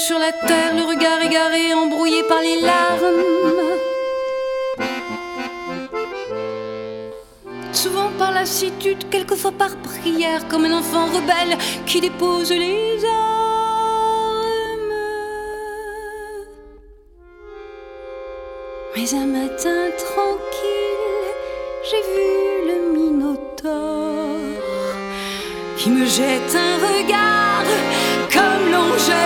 sur la terre, le regard égaré, embrouillé par les larmes. Souvent par lassitude, quelquefois par prière, comme un enfant rebelle qui dépose les armes. Mais un matin tranquille, j'ai vu le Minotaure qui me jette un regard comme l'on jette